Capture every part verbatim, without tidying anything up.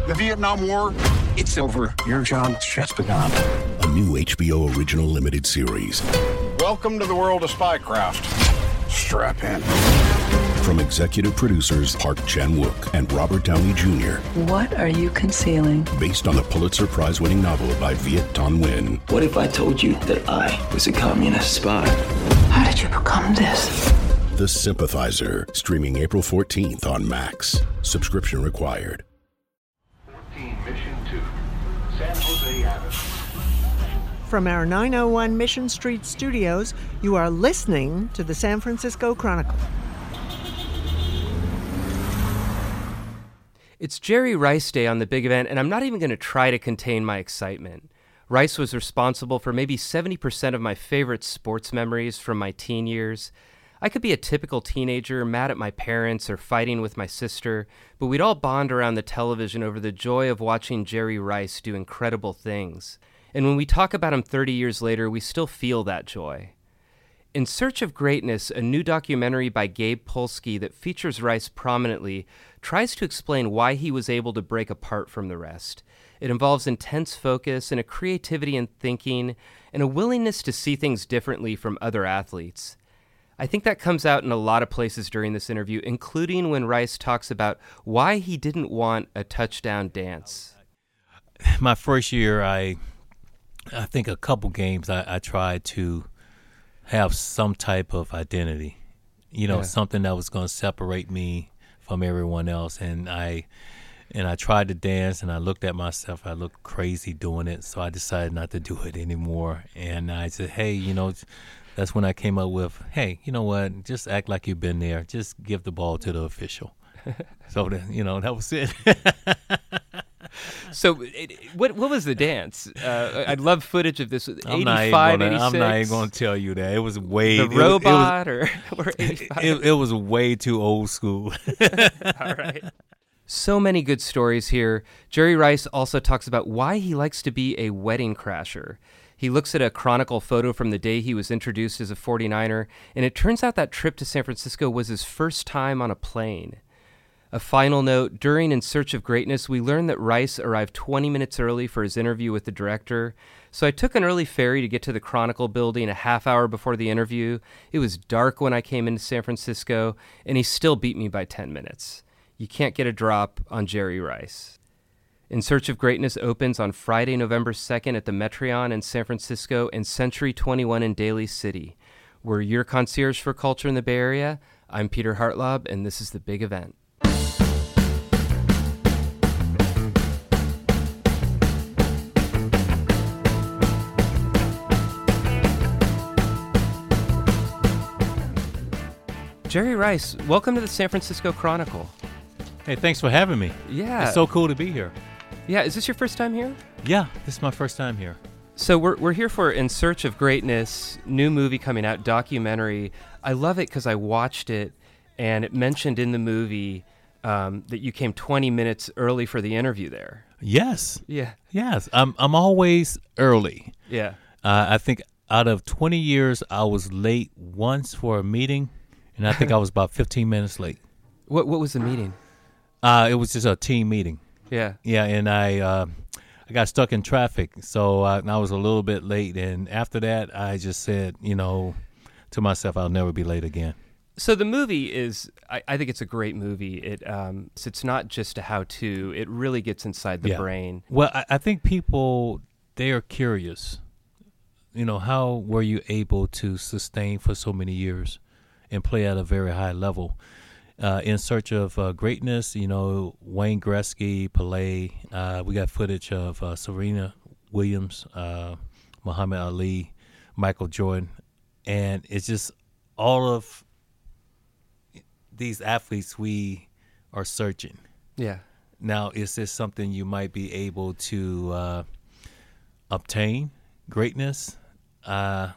The Vietnam War, it's over. Your job's just begun. A new H B O original limited series. Welcome to the world of spycraft. Strap in. From executive producers Park Chan-wook and Robert Downey Junior What are you concealing? Based on the Pulitzer Prize-winning novel by Viet Thanh Nguyen. What if I told you that I was a communist spy? How did you become this? The Sympathizer, streaming April fourteenth on Max. Subscription required. fourteen Mission two, San Jose Avenue. From our nine oh one Mission Street studios, you are listening to the San Francisco Chronicle. It's Jerry Rice Day on the big event, and I'm not even going to try to contain my excitement. Rice was responsible for maybe seventy percent of my favorite sports memories from my teen years. I could be a typical teenager, mad at my parents or fighting with my sister, but we'd all bond around the television over the joy of watching Jerry Rice do incredible things. And when we talk about him thirty years later, we still feel that joy. In Search of Greatness, a new documentary by Gabe Polsky that features Rice prominently tries to explain why he was able to break apart from the rest. It involves intense focus and a creativity in thinking and a willingness to see things differently from other athletes. I think that comes out in a lot of places during this interview, including when Rice talks about why he didn't want a touchdown dance. My first year, I I think a couple games I, I tried to have some type of identity, you know, yeah. something that was going to separate me from everyone else. And I and I tried to dance, and I looked at myself. I looked crazy doing it, so I decided not to do it anymore. And I said, hey, you know, that's when I came up with, hey, you know what, just act like you've been there. Just give the ball to the official. So, that, you know, that was it. So it, what what was the dance? Uh, I'd love footage of this. I'm eighty-five, eighty-six I'm not even going to tell you that. It was way... The it robot was, or, or eighty-five? It, it was way too old school. All right. So many good stories here. Jerry Rice also talks about why he likes to be a wedding crasher. He looks at a Chronicle photo from the day he was introduced as a forty-niner, and it turns out that trip to San Francisco was his first time on a plane. A final note, during In Search of Greatness, we learned that Rice arrived twenty minutes early for his interview with the director. So I took an early ferry to get to the Chronicle building a half hour before the interview. It was dark when I came into San Francisco, and he still beat me by ten minutes. You can't get a drop on Jerry Rice. In Search of Greatness opens on Friday, November second at the Metreon in San Francisco and Century twenty-one in Daly City. We're your concierge for culture in the Bay Area. I'm Peter Hartlaub, and this is The Big Event. Jerry Rice, welcome to the San Francisco Chronicle. Hey, thanks for having me. Yeah. It's so cool to be here. Yeah, is this your first time here? Yeah, this is my first time here. So we're we're here for In Search of Greatness, new movie coming out, documentary. I love it because I watched it, and it mentioned in the movie um, that you came twenty minutes early for the interview there. Yes. Yeah. Yes. I'm I'm always early. Yeah. Uh, I think out of twenty years, I was late once for a meeting, and I think I was about fifteen minutes late. What What was the meeting? Uh, it was just a team meeting. Yeah. Yeah, and I uh, I got stuck in traffic, so uh, I was a little bit late. And after that, I just said, you know, to myself, I'll never be late again. So the movie is, I, I think it's a great movie. It um, it's not just a how-to. It really gets inside the yeah. brain. Well, I, I think people, they are curious. You know, how were you able to sustain for so many years and play at a very high level? Uh, in Search of uh, Greatness, you know, Wayne Gretzky, Pelé. Uh, we got footage of uh, Serena Williams, uh, Muhammad Ali, Michael Jordan. And it's just all of these athletes we are searching. Yeah. Now, is this something you might be able to uh, obtain, greatness? Uh,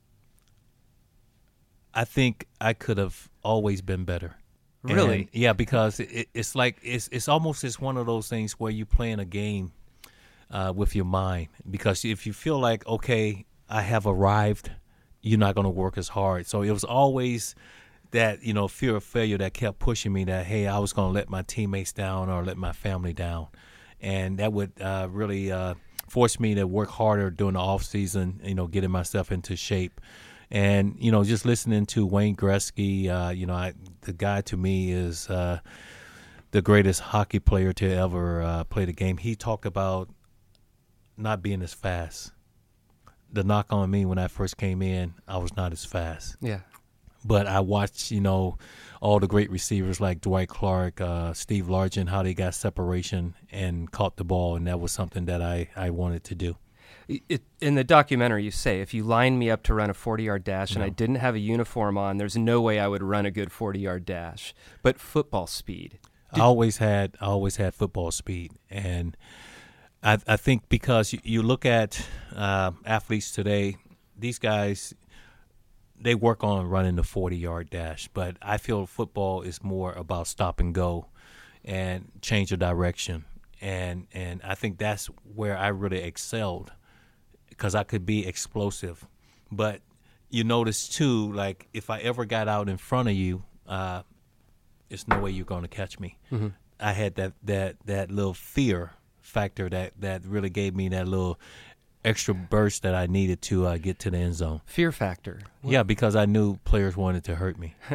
I think I could have always been better. Really? And, yeah, because it, it's like it's it's almost it's one of those things where you're playing a game uh, with your mind. Because if you feel like, okay, I have arrived, you're not going to work as hard. So it was always that, you know, fear of failure that kept pushing me that, hey, I was going to let my teammates down or let my family down. and that would uh, really uh, force me to work harder during the off season. You know, getting myself into shape, and you know, just listening to Wayne Gretzky. Uh, you know, I, the guy to me is uh, the greatest hockey player to ever uh, play the game. He talked about not being as fast. The knock on me when I first came in, I was not as fast. Yeah. But I watched, you know, all the great receivers like Dwight Clark, uh, Steve Largent, how they got separation and caught the ball, and that was something that I, I wanted to do. It, in the documentary, you say, if you lined me up to run a forty-yard dash and No. I didn't have a uniform on, there's no way I would run a good forty-yard dash. But football speed. I always had I always had football speed, and I, I think because you, you look at uh, athletes today, these guys, they work on running the forty-yard dash, but I feel football is more about stop and go and change of direction. And and I think that's where I really excelled because I could be explosive. But you notice, too, like if I ever got out in front of you, uh, there's no way you're going to catch me. Mm-hmm. I had that, that, that little fear factor that, that really gave me that little extra burst that I needed to uh, get to the end zone. Fear factor. What? Yeah, because I knew players wanted to hurt me.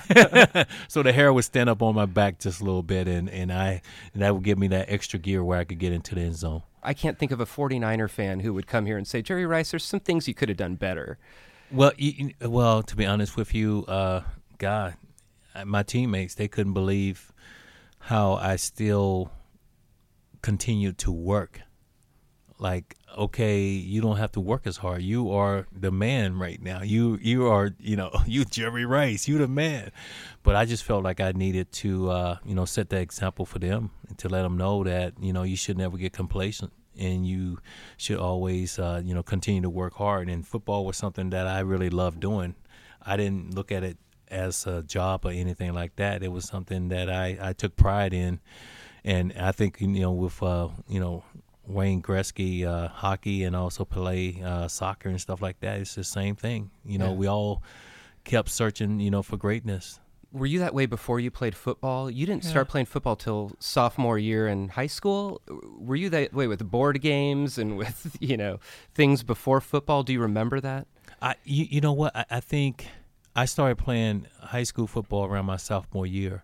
So the hair would stand up on my back just a little bit, and, and I and that would give me that extra gear where I could get into the end zone. I can't think of a forty-niner fan who would come here and say, Jerry Rice, there's some things you could have done better. Well, you, well, to be honest with you, uh, God, my teammates, they couldn't believe how I still continued to work. Like, okay, you don't have to work as hard. You are the man right now. You you are, you know, you Jerry Rice. You the man. But I just felt like I needed to, uh, you know, set that example for them and to let them know that, you know, you should never get complacent and you should always, uh, you know, continue to work hard. And football was something that I really loved doing. I didn't look at it as a job or anything like that. It was something that I, I took pride in. And I think, you know, with, uh, you know, Wayne Gretzky, uh, hockey, and also play uh, soccer and stuff like that. It's the same thing. You know, Yeah. we all kept searching, you know, for greatness. Were you that way before you played football? You didn't start playing football till sophomore year in high school. Were you that way with the board games and with, you know, things before football? Do you remember that? I, you, you know what? I, I think I started playing high school football around my sophomore year,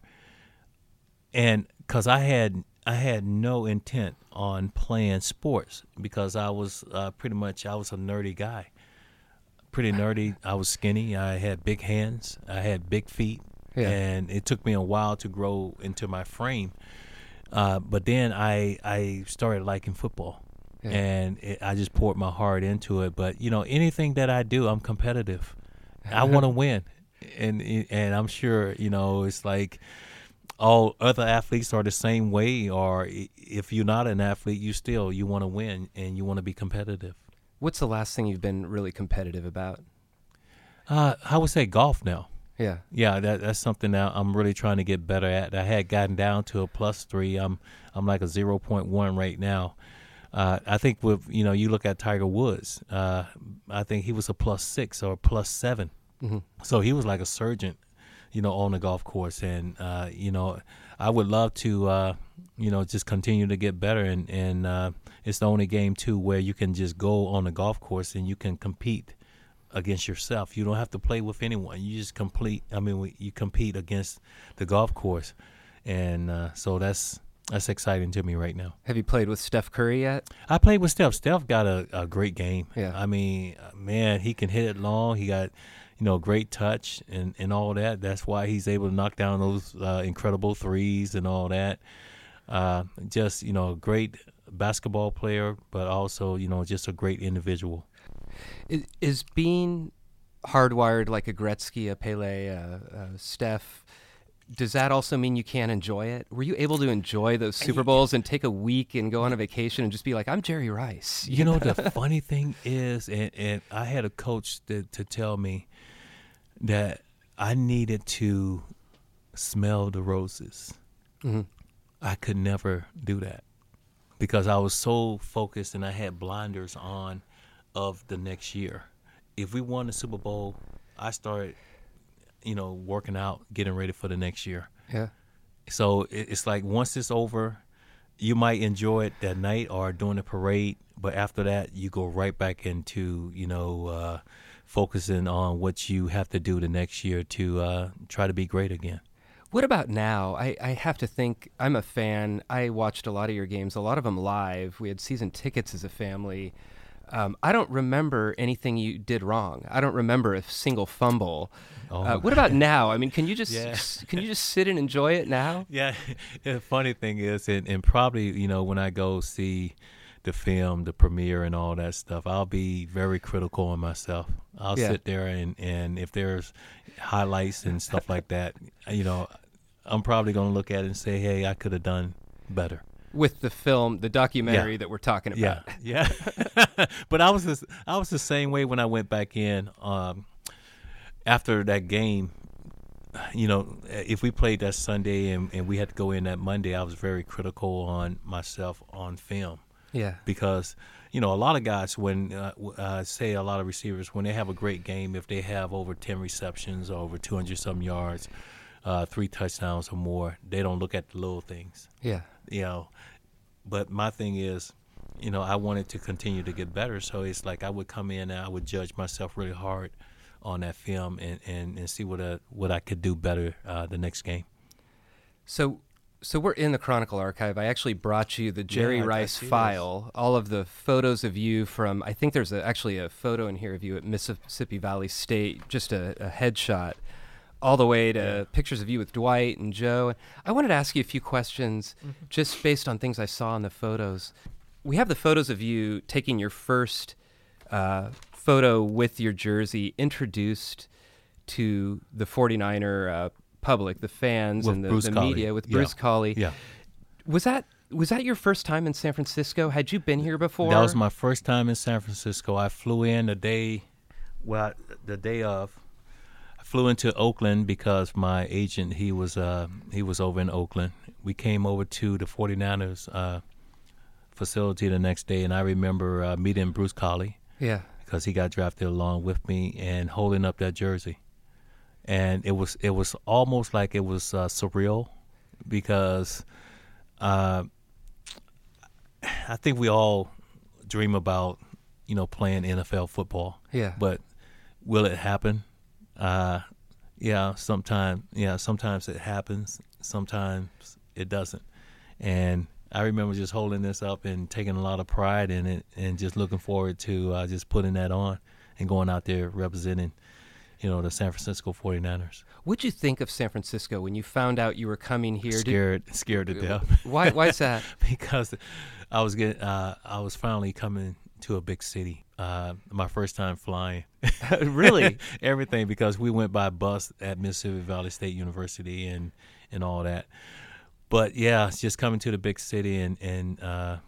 and because I had I had no intent on playing sports because I was uh, pretty much I was a nerdy guy, pretty nerdy. I was skinny. I had big hands. I had big feet, Yeah. and it took me a while to grow into my frame. Uh, but then I I started liking football, Yeah. and it, I just poured my heart into it. But you know, anything that I do, I'm competitive. I want to win, and and I'm sure you know it's like all other athletes are the same way. Or if you're not an athlete, you still you want to win and you want to be competitive. What's the last thing you've been really competitive about? Uh, I would say golf now. Yeah. Yeah, that that's something that I'm really trying to get better at. I had gotten down to a plus three. I'm I'm like a zero point one right now. Uh, I think with you know you look at Tiger Woods. Uh, I think he was a plus six or a plus seven. Mm-hmm. So he was like a surgeon, you know, on the golf course. And uh, you know, I would love to uh, you know just continue to get better. And and uh, it's the only game too where you can just go on the golf course and you can compete against yourself. You don't have to play with anyone. You just complete. I mean, you compete against the golf course, and uh, so that's that's exciting to me right now. Have you played with Steph Curry yet? I played with Steph. Steph got a, a great game. Yeah. I mean, man, he can hit it long. He got, you know, great touch and, and all that. That's why he's able to knock down those uh, incredible threes and all that. Uh, just, you know, a great basketball player, but also, you know, just a great individual. Is, is being hardwired like a Gretzky, a Pele, a, a Steph, does that also mean you can't enjoy it? Were you able to enjoy those Super Bowls and take a week and go on a vacation and just be like, I'm Jerry Rice? You know, the funny thing is, and, and I had a coach to, to tell me that I needed to smell the roses. Mm-hmm. I could never do that because I was so focused and I had blinders on of the next year. If we won the Super Bowl, I started, you know, working out, getting ready for the next year. Yeah. So it, it's like once it's over, you might enjoy it that night or during the parade, but after that, you go right back into, you know, uh, focusing on what you have to do the next year to uh, try to be great again. What about now? I, I have to think, I'm a fan. I watched a lot of your games, a lot of them live. We had season tickets as a family. Um, I don't remember anything you did wrong. I don't remember a single fumble. Oh. Uh, what about now? I mean, can you just Yeah. can you just sit and enjoy it now? Yeah, the funny thing is, and, and probably, you know, when I go see the film, the premiere and all that stuff, I'll be very critical on myself. I'll Yeah. sit there and, and if there's highlights and stuff like that, you know, I'm probably going to look at it and say, hey, I could have done better. With the film, the documentary Yeah. that we're talking Yeah, about. yeah. But I was just, I was the same way when I went back in um, after that game. You know, if we played that Sunday and, and we had to go in that Monday, I was very critical on myself on film. Yeah. Because, you know, a lot of guys, when, uh, uh, say a lot of receivers, when they have a great game, if they have over ten receptions or over two hundred some yards, uh, three touchdowns or more, they don't look at the little things. Yeah. You know, but my thing is, you know, I wanted to continue to get better. So it's like I would come in and I would judge myself really hard on that film and, and, and see what I, what I could do better uh, the next game. So so we're in the Chronicle archive. I actually brought you the Jerry Yeah, I- I Rice see file, all of the photos of you from, I think there's a, actually a photo in here of you at Mississippi Valley State, just a, a headshot, all the way to Yeah. pictures of you with Dwight and Joe. I wanted to ask you a few questions just based on things I saw in the photos. We have the photos of you taking your first uh, photo with your jersey introduced to the forty-niner uh, public, the fans With and the, Bruce the Collie. media with Yeah. Bruce Collie. Yeah. Was that was that your first time in San Francisco? Had you been here before? That was my first time in San Francisco. I flew in the day, well, the day of. I flew into Oakland because my agent, he was uh, he was over in Oakland. We came over to the forty-niners uh, facility the next day, and I remember uh, meeting Bruce Collie Yeah. because he got drafted along with me and holding up that jersey. And it was it was almost like it was uh, surreal because uh, I think we all dream about, you know, playing N F L football. Yeah. But will it happen? Uh, yeah, sometimes yeah, sometimes it happens. Sometimes it doesn't. And I remember just holding this up and taking a lot of pride in it and just looking forward to uh, just putting that on and going out there representing, you know, the San Francisco forty-niners. What'd you think of San Francisco when you found out you were coming here? Did- Scared, scared to death. why? Why is that? Because I was getting, uh, I was finally coming to a big city. Uh, my first time flying. Really? Everything, because we went by bus at Mississippi Valley State University and, and all that. But yeah, it's just coming to the big city and and uh,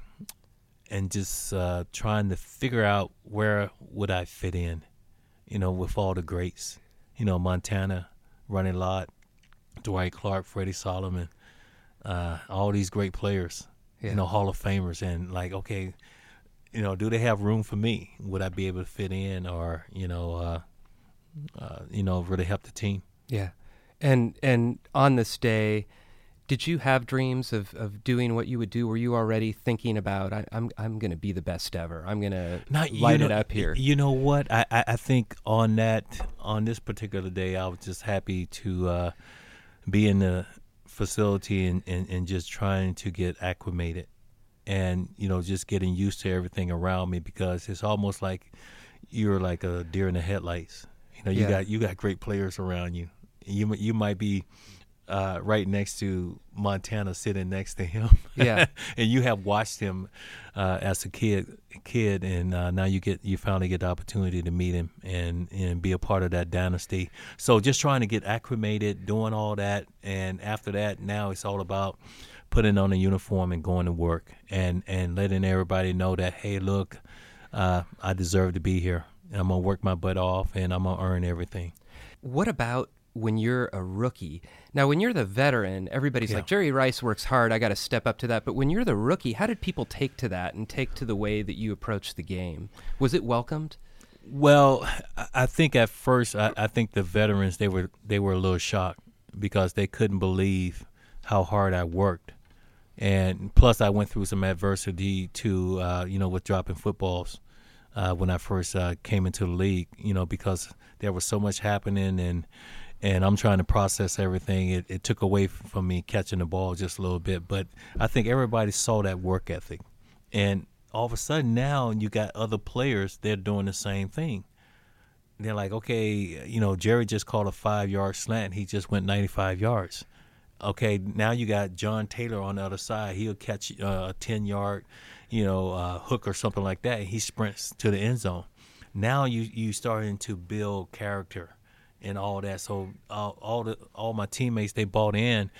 and just uh, trying to figure out where would I fit in, you know, with all the greats, you know, Montana, Ronnie Lott, Dwight Clark, Freddie Solomon, uh, all these great players, Yeah. you know, Hall of Famers, and like, okay, you know, do they have room for me? Would I be able to fit in, or you know, uh, uh, you know, really help the team? Yeah. And and on this day, did you have dreams of, of doing what you would do? Were you already thinking about, I, I'm I'm going to be the best ever. I'm going to Not, light you know, it up here. You know what? I, I, I think on that, on this particular day, I was just happy to uh, be in the facility and, and, and just trying to get acclimated and, you know, just getting used to everything around me, because it's almost like you're like a deer in the headlights. You know, you Yeah. got you got great players around you. You you might be Uh, right next to Montana, sitting next to him. Yeah. And you have watched him uh, as a kid, kid, and uh, now you get you finally get the opportunity to meet him and, and be a part of that dynasty. So just trying to get acclimated, doing all that, and after that, now it's all about putting on a uniform and going to work and, and letting everybody know that, hey, look, uh, I deserve to be here. And I'm gonna work my butt off, and I'm gonna earn everything. What about when you're a rookie? Now, when you're the veteran, everybody's Yeah. like, Jerry Rice works hard, I got to step up to that. But when you're the rookie, how did people take to that and take to the way that you approach the game? Was it welcomed? Well, I- I think at first, I, I think the veterans, they were they were a little shocked because they couldn't believe how hard I worked, And plus, I went through some adversity too, uh, you know, with dropping footballs uh, when I first uh, came into the league, you know, because there was so much happening and and I'm trying to process everything. It, it took away from me catching the ball just a little bit. But I think everybody saw that work ethic. And all of a sudden now you got other players, they're doing the same thing. They're like, okay, you know, Jerry just caught a five-yard slant. He just went ninety-five yards. Okay, now you got John Taylor on the other side. He'll catch uh, a ten-yard, you know, uh, hook or something like that. He sprints to the end zone. Now you you starting to build character and all that. So uh, all the all my teammates, they bought in.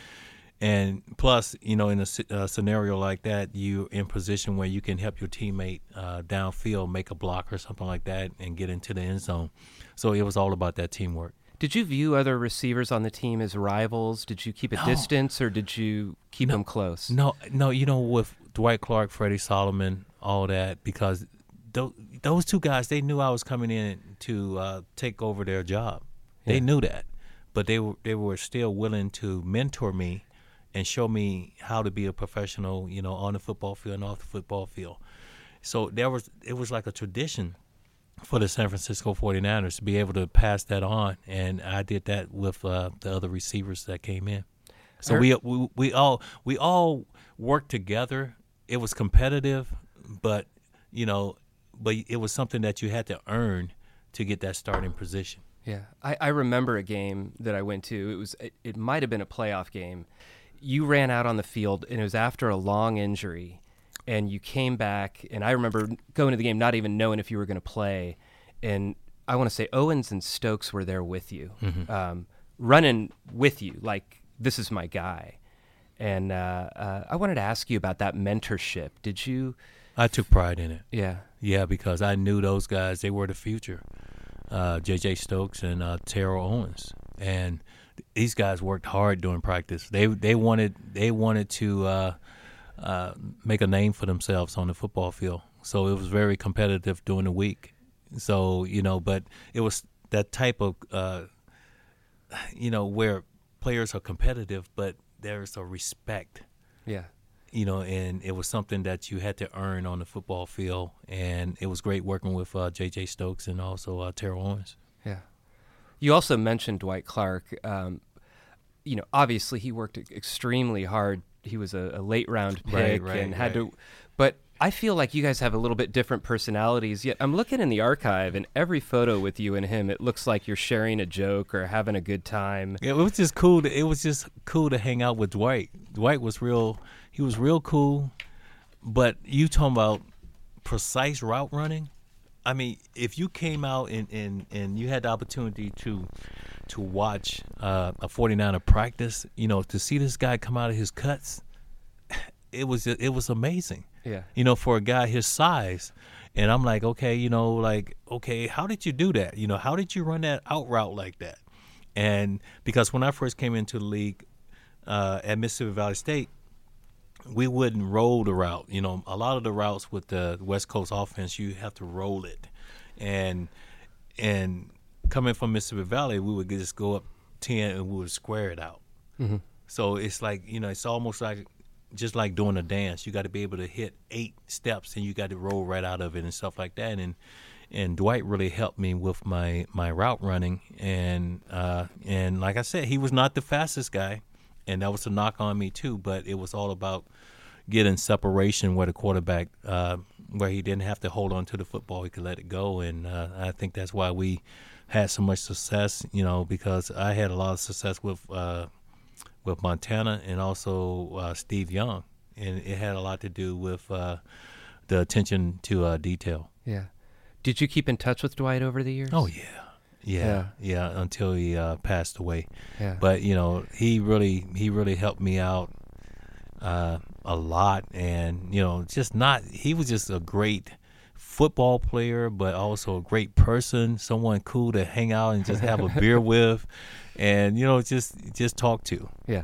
And plus, you know, in a, a scenario like that, you're in position where you can help your teammate uh, downfield, make a block or something like that, and get into the end zone. So it was all about that teamwork. Did you view other receivers on the team as rivals? Did you keep a No. distance, or did you keep No. them close? No, no, you know, with Dwight Clark, Freddie Solomon, all that, because those, those two guys, they knew I was coming in to uh, take over their job. They Yeah. knew that, but they were they were still willing to mentor me and show me how to be a professional, you know, on the football field and off the football field. So there was it was like a tradition for the San Francisco forty-niners to be able to pass that on, and I did that with uh, the other receivers that came in. So we, we we all we all worked together. It was competitive, but you know, but it was something that you had to earn to get that starting position. Yeah, I, I remember a game that I went to. It was it, it might have been a playoff game. You ran out on the field, and it was after a long injury, and you came back. And I remember going to the game, not even knowing if you were going to play. And I want to say Owens and Stokes were there with you, Mm-hmm. um, running with you, like this is my guy. And uh, uh, I wanted to ask you about that mentorship. Did you? I took pride in it. Yeah. Yeah, because I knew those guys; they were the future. Uh, J J Stokes and uh, Terrell Owens, and these guys worked hard during practice. They they wanted they wanted to uh, uh, make a name for themselves on the football field. So it was very competitive during the week. So you know, but it was that type of uh, you know where players are competitive, but there's a respect. Yeah. You know, and it was something that you had to earn on the football field, and it was great working with uh, J J Stokes and also uh, Terrell Owens. Yeah. You also mentioned Dwight Clark. Um, you know, obviously he worked extremely hard. He was a, a late round pick Right, right, and had right. to. But I feel like you guys have a little bit different personalities. Yet I'm looking in the archive, and every photo with you and him, it looks like you're sharing a joke or having a good time. It was just cool. To, it was just cool to hang out with Dwight. Dwight was real. He was real cool. But you talking about precise route running? I mean, if you came out and, and, and you had the opportunity to to watch uh, a forty-niner practice, you know, to see this guy come out of his cuts, it was it was amazing. Yeah. You know, for a guy his size. And I'm like, okay, you know, like, okay, how did you do that? You know, how did you run that out route like that? And because when I first came into the league uh, at Mississippi Valley State, we wouldn't roll the route. You know, a lot of the routes with the West Coast offense, you have to roll it. And and coming from Mississippi Valley, we would just go up ten and we would square it out. Mm-hmm. So it's like, you know, it's almost like just like doing a dance. You got to be able to hit eight steps and you got to roll right out of it and stuff like that. And and Dwight really helped me with my, my route running. And uh, and like I said, he was not the fastest guy, and that was a knock on me too. But it was all about getting separation where the quarterback, uh, where he didn't have to hold on to the football, he could let it go. And uh, I think that's why we had so much success, you know, because I had a lot of success with uh, with Montana and also uh, Steve Young, and it had a lot to do with uh, the attention to uh, detail. Yeah. Did you keep in touch with Dwight over the years? Oh yeah, yeah, Yeah. yeah. Until he uh, passed away. Yeah. But you know, he really he really helped me out uh, a lot, and you know, just not. He was just a great football player, but also a great person, someone cool to hang out and just have a beer with, and you know, just just talk to. Yeah.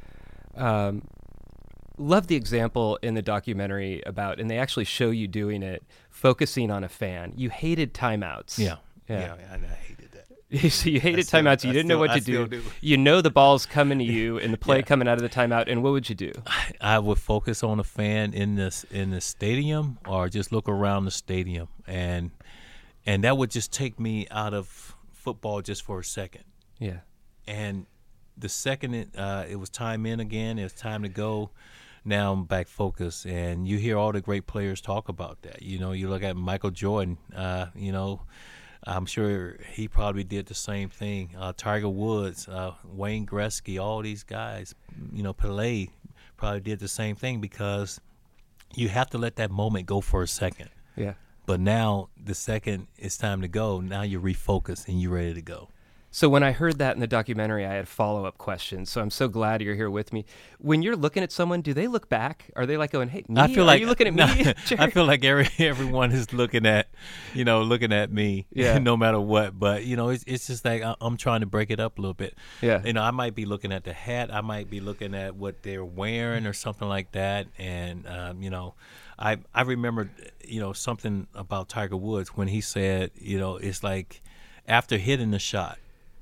Um, love the example in the documentary about, and they actually show you doing it, focusing on a fan. You hated timeouts. Yeah, Yeah. yeah, I, I hated that. So you hated still- timeouts. You I didn't know still- what I to still do. do. You know the ball's coming to you and the play Yeah. coming out of the timeout. And what would you do? I would focus on a fan in this in the stadium, or just look around the stadium, and and that would just take me out of football just for a second. Yeah. And the second it, uh, it was time in again, it was time to go. Now I'm back focused, and you hear all the great players talk about that. You know, you look at Michael Jordan. Uh, you know, I'm sure he probably did the same thing. Uh, Tiger Woods, uh, Wayne Gretzky, all these guys. You know, Pelé probably did the same thing, because you have to let that moment go for a second. Yeah. But now the second it's time to go, now you're refocused and you're ready to go. So when I heard that in the documentary, I had follow-up questions. So I'm so glad you're here with me. When you're looking at someone, do they look back? Are they like going, "Hey, me? I feel Are like you looking at no, me?" I feel like every everyone is looking at, you know, looking at me, Yeah. no matter what. But you know, it's it's just like I- I'm trying to break it up a little bit. Yeah. You know, I might be looking at the hat, I might be looking at what they're wearing or something like that. And um, you know, I I remember, you know, something about Tiger Woods when he said, you know, it's like after hitting the shot,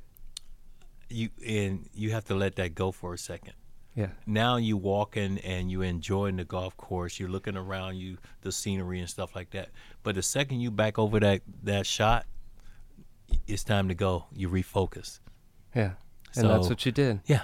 you and you have to let that go for a second. Yeah. Now you walking and you enjoying the golf course. You're looking around you, the scenery and stuff like that. But the second you back over that, that shot, it's time to go. You refocus. Yeah. And So- that's what you did. Yeah.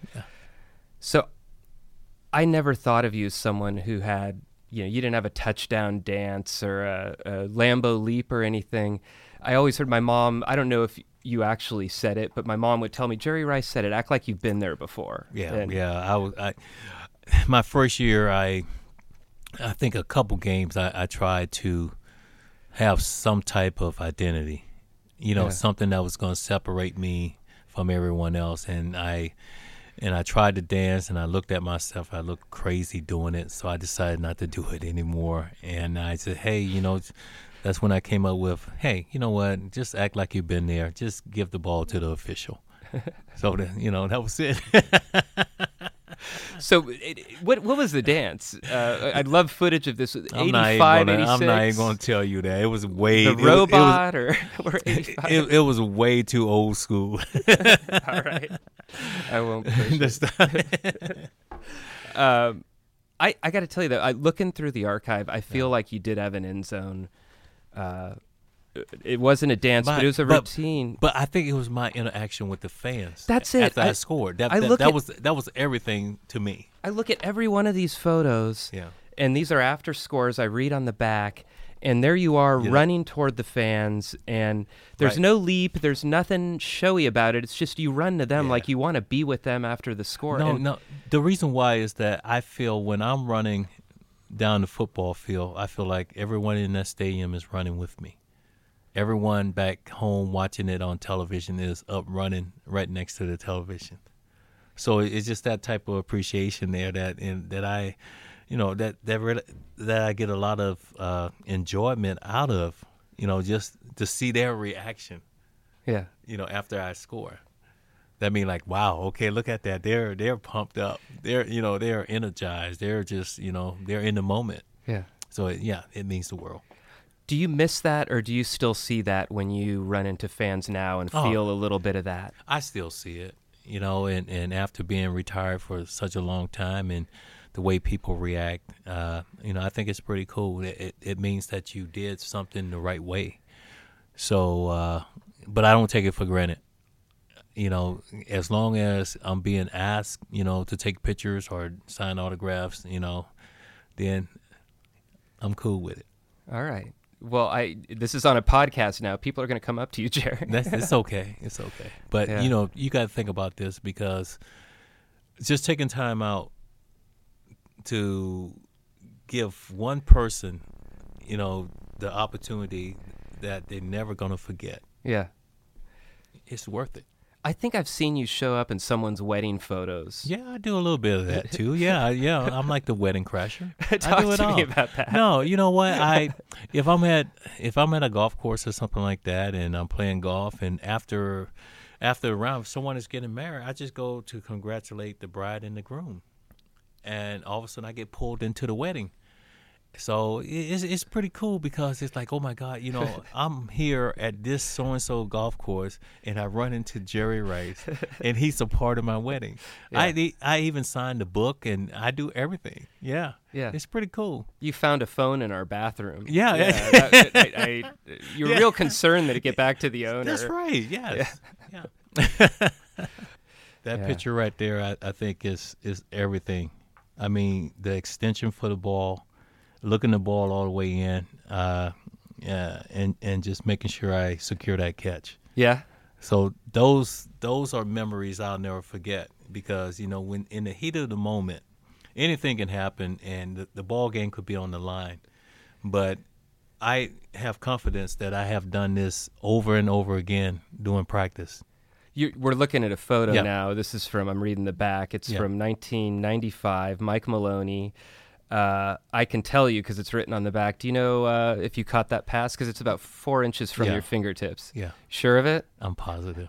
So I never thought of you as someone who had, you know, you didn't have a touchdown dance or a, a Lambo leap or anything. I always heard my mom, I don't know if you actually said it, but my mom would tell me, Jerry Rice said it, act like you've been there before. Yeah, And- yeah. I was. I, my first year, I, I think a couple games, I, I tried to have some type of identity. You know, Yeah. something that was going to separate me from everyone else, and I, and I tried to dance, and I looked at myself. I looked crazy doing it, so I decided not to do it anymore. And I said, hey, you know. That's when I came up with, hey, you know what? Just act like you've been there. Just give the ball to the official. So, that, you know, that was it. So it, what what was the dance? Uh, I'd love footage of this. I'm not even eighty-five, gonna, I'm not even eighty-six? going to tell you that. It was way. The it was- robot or, or It was, eighty-five? it, it was way too old school. All right. I won't push it. um, I, I got to tell you, though, I, looking through the archive, I feel like you did have an end zone. Uh, it wasn't a dance, but, But- it was a but- routine. But I think it was my interaction with the fans. That's it. After I, I- scored, that I that, look that at- was that was everything to me. I look at every one of these photos, Yeah. and these are after scores. I read on the back, and there you are Yeah. running toward the fans, and there's Right. no leap. There's nothing showy about it. It's just you run to them Yeah. like you want to be with them after the score. No, and no. The reason why is that I feel when I'm running down the football field, I feel like everyone in that stadium is running with me. Everyone back home watching it on television is up running right next to the television. So it's just that type of appreciation there that and that I, you know, that that really, that I get a lot of uh, enjoyment out of. You know, just to see their reaction. Yeah. You know, after I score. That mean like, wow, okay, look at that. They're they're pumped up. They're you know they're energized. They're just you know they're in the moment. Yeah. So it, yeah, it means the world. Do you miss that, or do you still see that when you run into fans now and Oh. feel a little bit of that? I still see it, you know, and, and after being retired for such a long time and the way people react, uh, you know, I think it's pretty cool. It, it, it means that you did something the right way. So, uh, but I don't take it for granted. You know, as long as I'm being asked, you know, to take pictures or sign autographs, you know, then I'm cool with it. All right. Well, I this is on a podcast now. People are going to come up to you, Jerry. That's it's okay. It's okay. But Yeah. you know, you got to think about this because just taking time out to give one person, you know, the opportunity that they're never going to forget. Yeah. It's worth it. I think I've seen you show up in someone's wedding photos. Yeah, I do a little bit of that too. Yeah, yeah, I'm like the wedding crasher. Talk I do it to all. me about that. No, you know what? I if I'm at if I'm at a golf course or something like that, and I'm playing golf, and after after a round, if someone is getting married, I just go to congratulate the bride and the groom, and all of a sudden I get pulled into the wedding, So it- it's it's pretty cool because it's like, oh my God, you know, I'm here at this so and so golf course, and I run into Jerry Rice, and he's a part of my wedding. Yeah. I I even signed the book, and I do everything. Yeah, Yeah. it's pretty cool. You found a phone in our bathroom. Yeah. that- I, I, you were Yeah. real concerned that it get back to the owner. That's right. Yes. Yeah. That Yeah. picture right there, I, I think is is everything. I mean, the extension for the ball, looking the ball all the way in, uh, yeah, and and just making sure I secure that catch. Yeah. So those those are memories I'll never forget because you know when in the heat of the moment, anything can happen and the, the ball game could be on the line, but I have confidence that I have done this over and over again doing practice. You, we're looking at a photo Yeah. now. This is from, I'm reading the back. It's Yeah. from nineteen ninety-five, Mike Maloney. Uh, I can tell you because it's written on the back. Do you know uh, if you caught that pass? Because it's about four inches from Yeah. your fingertips. Yeah, Sure of it? I'm positive.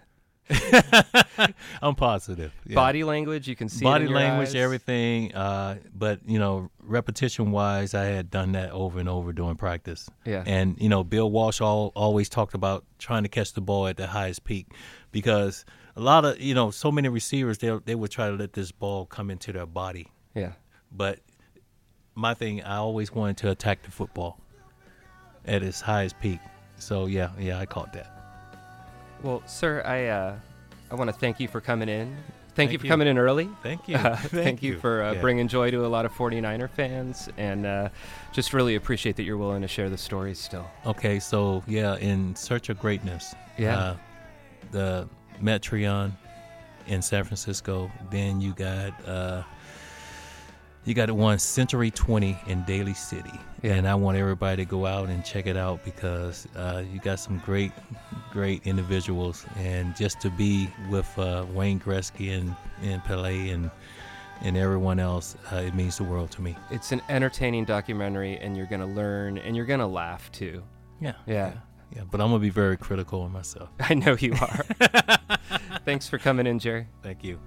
I'm positive. Yeah. Body language, you can see it Body in your language, eyes. everything. Uh, but you know, repetition wise, I had done that over and over during practice. Yeah. And you know, Bill Walsh all, always talked about trying to catch the ball at the highest peak, because a lot of you know, so many receivers they they would try to let this ball come into their body. Yeah. But my thing, I always wanted to attack the football at its highest peak. So yeah, yeah, I caught that. Well, sir, I uh, I want to thank you for coming in. Thank, Thank you for you. coming in early. Thank you. Uh, Thank thank you you. for uh, Yeah. bringing joy to a lot of forty-niner fans, and uh, just really appreciate that you're willing to share the stories still. Okay, so yeah, in Search of Greatness, Yeah. uh, the Metreon in San Francisco. Then you got uh, you got the one Century twenty in Daly City, Yeah. and I want everybody to go out and check it out because uh, you got some great, great individuals, and just to be with uh, Wayne Gretzky and and Pelé and and everyone else, uh, it means the world to me. It's an entertaining documentary, and you're gonna learn, and you're gonna laugh too. Yeah, Yeah. yeah. But I'm gonna be very critical of myself. I know you are. Thanks for coming in, Jerry. Thank you.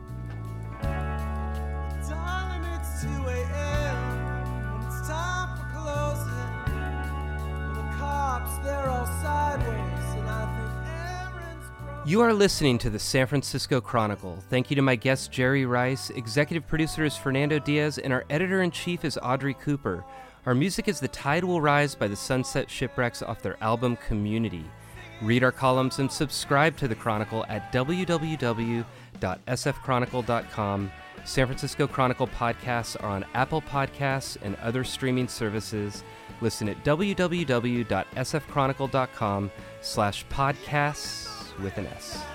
Darling, it's two a.m. and it's time for closing. The cops, they're all sideways, and I think Aaron's broke. You are listening to the San Francisco Chronicle. Thank you to my guest, Jerry Rice. Executive producer is Fernando Diaz, and our editor-in-chief is Audrey Cooper. Our music is The Tide Will Rise by the Sunset Shipwrecks off their album Community. Read our columns and subscribe to the Chronicle at w w w dot s f chronicle dot com. San Francisco Chronicle podcasts are on Apple Podcasts and other streaming services. Listen at w w w dot s f chronicle dot com slash podcasts with an S.